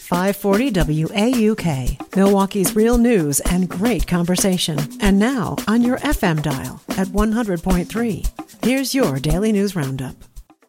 540 WAUK, Milwaukee's real news and great conversation. And now on your FM dial at 100.3. Here's your Daily News Roundup.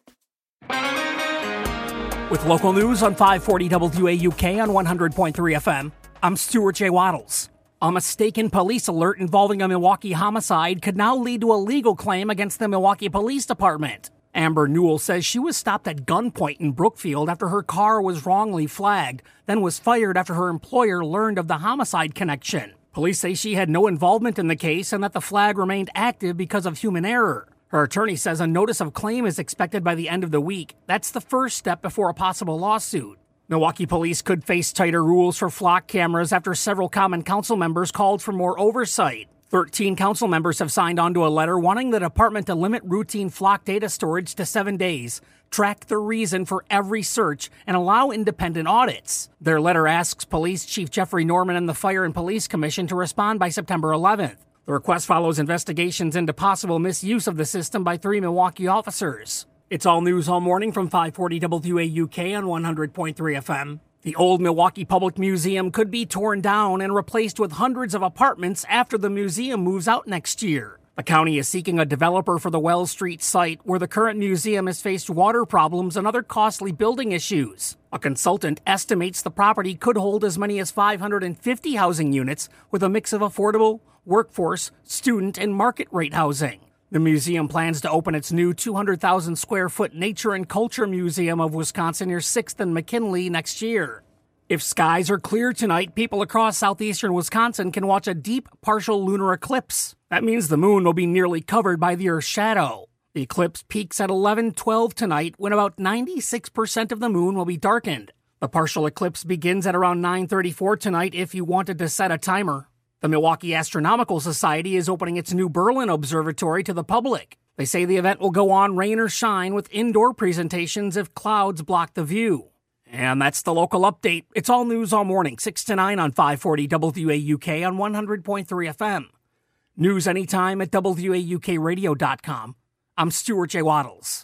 With local news on 540 WAUK on 100.3 FM, I'm Stuart J. Waddles. A mistaken police alert involving a Milwaukee homicide could now lead to a legal claim against the Milwaukee Police Department. Amber Newell says she was stopped at gunpoint in Brookfield after her car was wrongly flagged, then was fired after her employer learned of the homicide connection. Police say she had no involvement in the case and that the flag remained active because of human error. Her attorney says a notice of claim is expected by the end of the week. That's the first step before a possible lawsuit. Milwaukee police could face tighter rules for flock cameras after several common council members called for more oversight. 13 council members have signed on to a letter wanting the department to limit routine flock data storage to 7 days, track the reason for every search, and allow independent audits. Their letter asks Police Chief Jeffrey Norman and the Fire and Police Commission to respond by September 11th. The request follows investigations into possible misuse of the system by 3 Milwaukee officers. It's all news all morning from 540 WAUK on 100.3 FM. The old Milwaukee Public Museum could be torn down and replaced with hundreds of apartments after the museum moves out next year. The county is seeking a developer for the Wells Street site, where the current museum has faced water problems and other costly building issues. A consultant estimates the property could hold as many as 550 housing units with a mix of affordable, workforce, student, and market rate housing. The museum plans to open its new 200,000 square foot Nature and Culture Museum of Wisconsin near 6th and McKinley next year. If skies are clear tonight, people across southeastern Wisconsin can watch a deep partial lunar eclipse. That means the moon will be nearly covered by the Earth's shadow. The eclipse peaks at 11:12 tonight, when about 96% of the moon will be darkened. The partial eclipse begins at around 9:34 tonight if you wanted to set a timer. The Milwaukee Astronomical Society is opening its new Berlin Observatory to the public. They say the event will go on rain or shine with indoor presentations if clouds block the view. And that's the local update. It's all news all morning, 6 to 9 on 540 WAUK on 100.3 FM. News anytime at WAUKradio.com. I'm Stuart J. Waddles.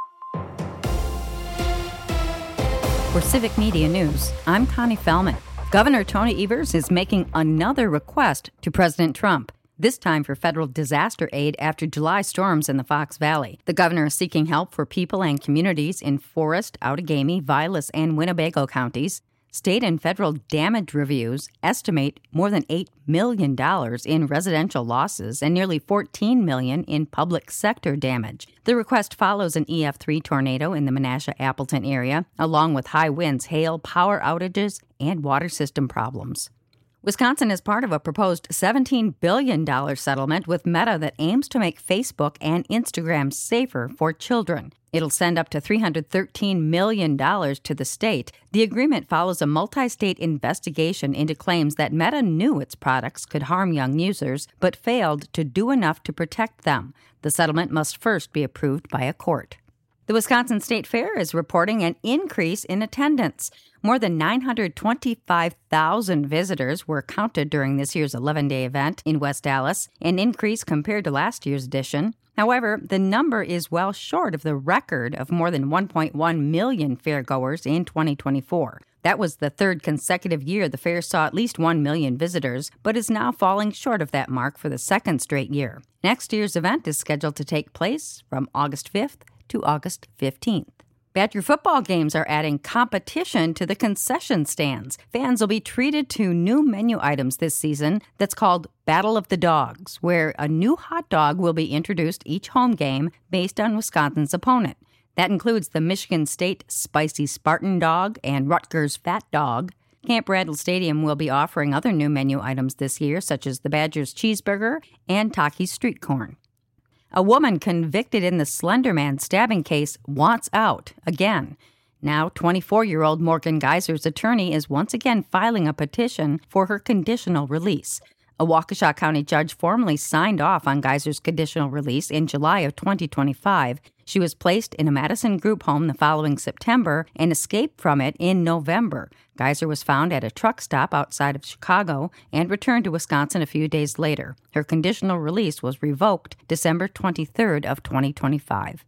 For Civic Media News, I'm Connie Fellman. Governor Tony Evers is making another request to President Trump, this time for federal disaster aid after July storms in the Fox Valley. The governor is seeking help for people and communities in Forest, Outagamie, Vilas, and Winnebago counties. State and federal damage reviews estimate more than $8 million in residential losses and nearly $14 million in public sector damage. The request follows an EF3 tornado in the Menasha-Appleton area, along with high winds, hail, power outages, and water system problems. Wisconsin is part of a proposed $17 billion settlement with Meta that aims to make Facebook and Instagram safer for children. It'll send up to $313 million to the state. The agreement follows a multi-state investigation into claims that Meta knew its products could harm young users, but failed to do enough to protect them. The settlement must first be approved by a court. The Wisconsin State Fair is reporting an increase in attendance. More than 925,000 visitors were counted during this year's 11-day event in West Dallas, an increase compared to last year's edition. However, the number is well short of the record of more than 1.1 million fairgoers in 2024. That was the third consecutive year the fair saw at least 1 million visitors, but is now falling short of that mark for the second straight year. Next year's event is scheduled to take place from August 5th to August 15th. Badger football games are adding competition to the concession stands. Fans will be treated to new menu items this season that's called Battle of the Dogs, where a new hot dog will be introduced each home game based on Wisconsin's opponent. That includes the Michigan State Spicy Spartan Dog and Rutgers Fat Dog. Camp Randall Stadium will be offering other new menu items this year, such as the Badgers Cheeseburger and Takis Street Corn. A woman convicted in the Slender Man stabbing case wants out again. Now, 24-year-old Morgan Geyser's attorney is once again filing a petition for her conditional release. A Waukesha County judge formally signed off on Geyser's conditional release in July of 2025. She was placed in a Madison group home the following September and escaped from it in November. Geyser was found at a truck stop outside of Chicago and returned to Wisconsin a few days later. Her conditional release was revoked December 23rd of 2025.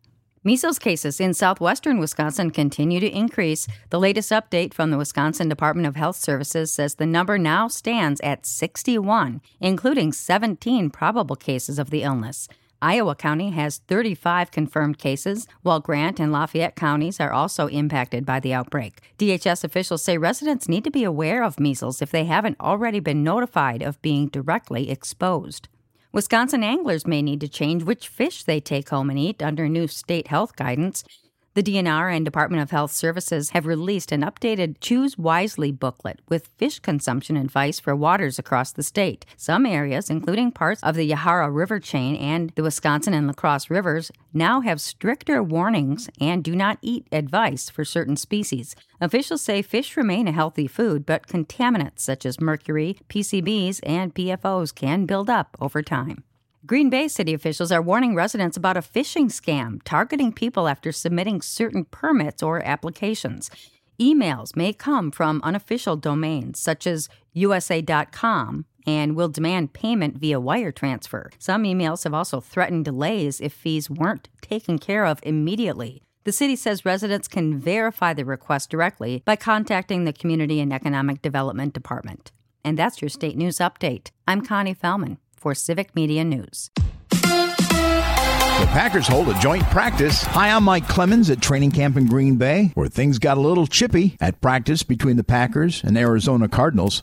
Measles cases in southwestern Wisconsin continue to increase. The latest update from the Wisconsin Department of Health Services says the number now stands at 61, including 17 probable cases of the illness. Iowa County has 35 confirmed cases, while Grant and Lafayette counties are also impacted by the outbreak. DHS officials say residents need to be aware of measles if they haven't already been notified of being directly exposed. Wisconsin anglers may need to change which fish they take home and eat under new state health guidance. The DNR and Department of Health Services have released an updated Choose Wisely booklet with fish consumption advice for waters across the state. Some areas, including parts of the Yahara River chain and the Wisconsin and La Crosse rivers, now have stricter warnings and do not eat advice for certain species. Officials say fish remain a healthy food, but contaminants such as mercury, PCBs, and PFOs can build up over time. Green Bay city officials are warning residents about a phishing scam targeting people after submitting certain permits or applications. Emails may come from unofficial domains such as USA.com and will demand payment via wire transfer. Some emails have also threatened delays if fees weren't taken care of immediately. The city says residents can verify the request directly by contacting the Community and Economic Development Department. And that's your state news update. I'm Connie Fellman for Civic Media News. The Packers hold a joint practice. Hi, I'm Mike Clemens at training camp in Green Bay, where things got a little chippy at practice between the Packers and Arizona Cardinals.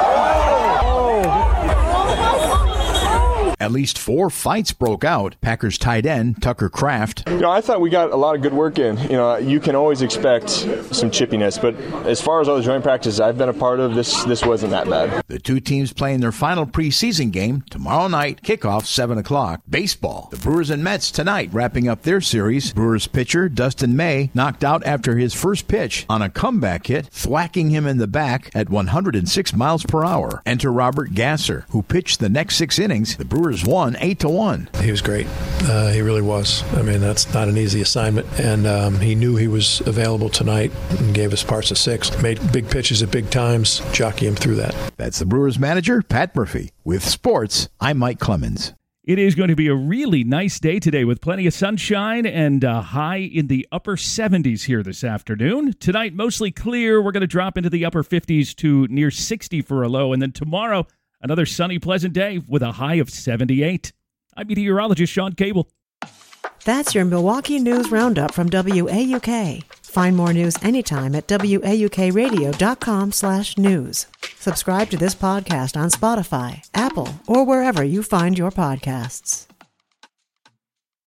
At least 4 fights broke out. Packers tight end Tucker Kraft. I thought we got a lot of good work in. You can always expect some chippiness, but as far as all the joint practices I've been a part of, this wasn't that bad. The two teams playing their final preseason game tomorrow night, kickoff 7 o'clock. Baseball. The Brewers and Mets tonight wrapping up their series. Brewers pitcher Dustin May knocked out after his first pitch on a comeback hit, thwacking him in the back at 106 miles per hour. Enter Robert Gasser, who pitched the next 6 innings. The Brewers won 8-1. He was great. He really was. I mean, that's not an easy assignment. And he knew he was available tonight and gave us parts of 6. Made big pitches at big times, jockey him through that. That's the Brewers manager, Pat Murphy. With sports, I'm Mike Clemens. It is going to be a really nice day today with plenty of sunshine and a high in the upper 70s here this afternoon. Tonight, mostly clear. We're going to drop into the upper 50s to near 60 for a low. And then tomorrow, another sunny, pleasant day with a high of 78. I'm meteorologist Sean Cable. That's your Milwaukee News Roundup from WAUK. Find more news anytime at WAUKradio.com/news. Subscribe to this podcast on Spotify, Apple, or wherever you find your podcasts.